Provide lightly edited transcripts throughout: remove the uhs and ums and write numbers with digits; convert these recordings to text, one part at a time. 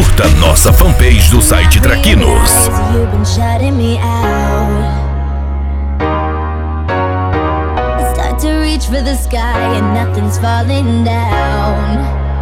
Curta nossa fanpage do site Traquinos. For the sky and nothing's falling down.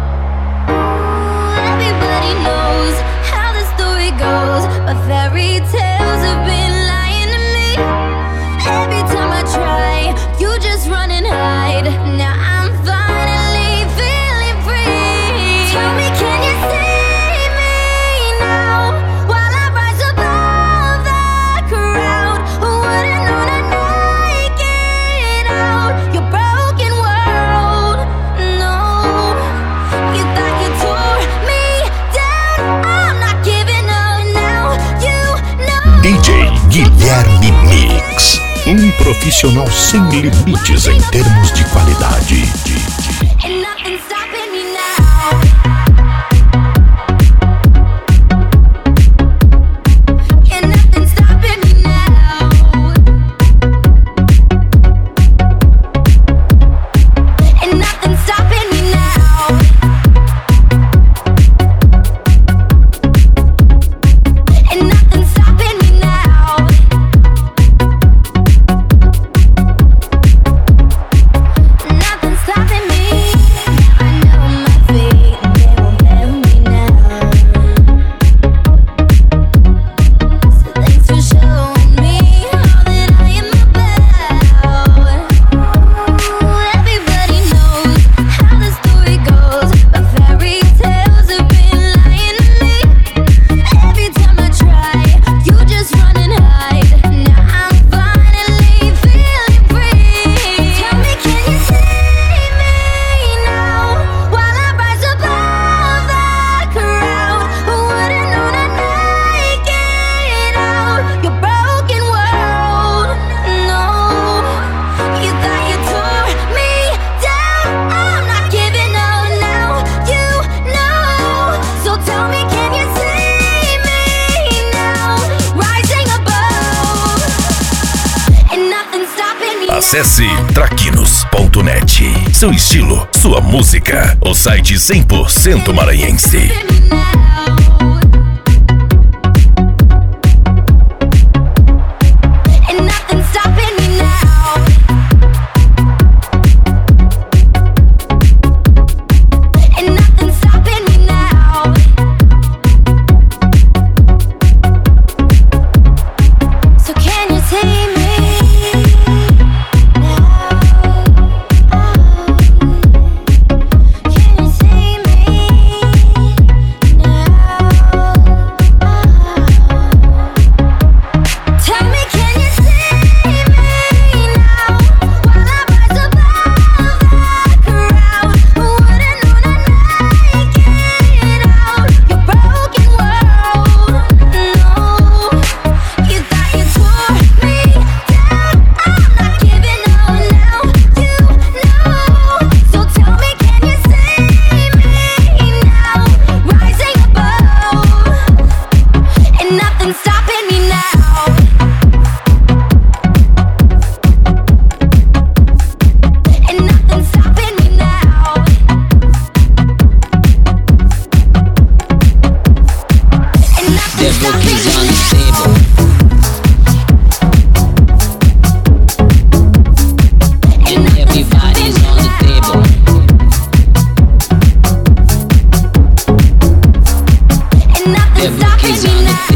Everybody knows how the story goes, but fairy tales have been lying to me. Every time I try, you just run and hide. Now I'm finally feeling free. Tell me, can you see me now? While I rise above the crowd, who would've known I'd make it out? Your broken world, no. You thought you tore me down. I'm not giving up now. You know. DJ Guilherme Mix, profissional sem limites em termos de qualidade. And nothing's stopping me now. And nothing's stopping me now. And nothing's stopping me now. And nothing's stopping me now. Nothing's stopping me. I know my feet and they won't fail me now. So thanks for showing me all that I am about. Everybody knows how the story goes, but fairy tales have been lying to me. Every time I try, you just run and hide. Now I'm finally feeling free. Tell me, can you see me now? While I rise above the crowd, who would've known I'd make it out? Your broken world, no. You thought you tore me down. I'm not giving up now. You know. So tell me, can you see me now? Rising above, and nothing's stopping me now. Acesse traquinos.net. Seu estilo, sua música. O site 100% maranhense. And nothing's stopping me now. And nothing's stopping me now. So can you see me now? Can you see me now? Tell me, can you see me now? While I rise above the crowd, who would've known I'd make it out? Your broken world, no. You thought you tore me down. I'm not giving up now. You know. So tell me, can you see me now? Rising above, and nothing's stopping me now. And nothing's stopping me now. And nothing's Devil stopping keys on me the now. table. And everybody's on the table. And nothing's Devil stopping keys me on the now.